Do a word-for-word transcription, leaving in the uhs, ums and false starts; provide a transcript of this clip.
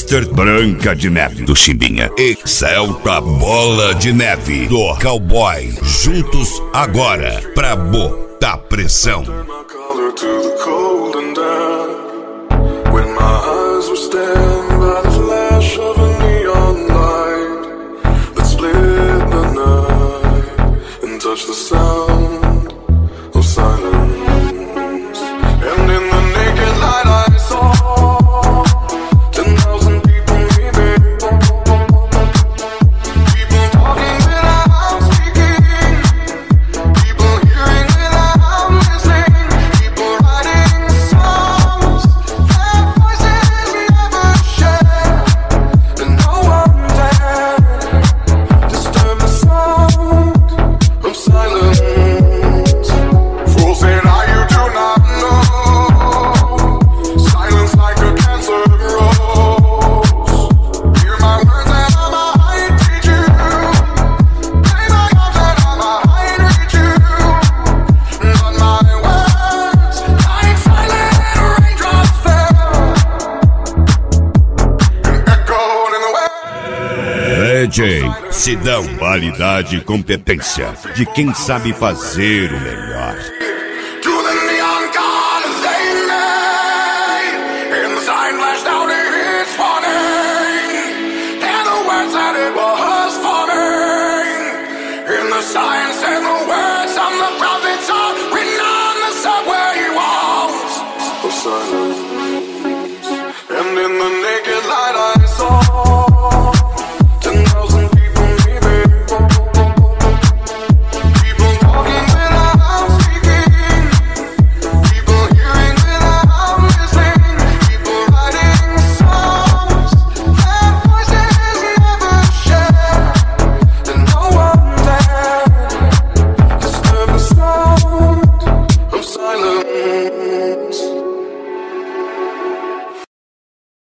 mister Branca de Neve do Chimbinha e Celta Bola de Neve do Cowboy. Juntos agora pra botar pressão. Touch the sound of silence, and in the naked light I saw ten thousand people maybe, people talking without speaking, people hearing without listening, people writing songs their voices never shared, and no one dared disturb the sound of silence. Fools say now you do not know. Silence like a cancer grows. Hear my words and I might teach you. Play my arms and I might reach you. But my words like silent raindrops fell and echoed in the wind. D J Sidão, qualidade e competência de quem sabe fazer o melhor. To the neon god they made, and the sign flashed out its warning, and the words that it was forming, in the silence